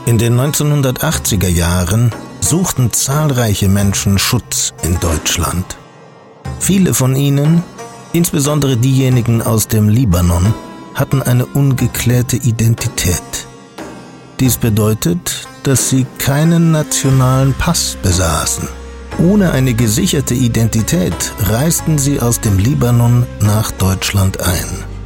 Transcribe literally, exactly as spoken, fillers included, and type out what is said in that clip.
In den neunzehnhundertachtziger Jahren suchten zahlreiche Menschen Schutz in Deutschland. Viele von ihnen, insbesondere diejenigen aus dem Libanon, hatten eine ungeklärte Identität. Dies bedeutet, dass sie keinen nationalen Pass besaßen. Ohne eine gesicherte Identität reisten sie aus dem Libanon nach Deutschland ein.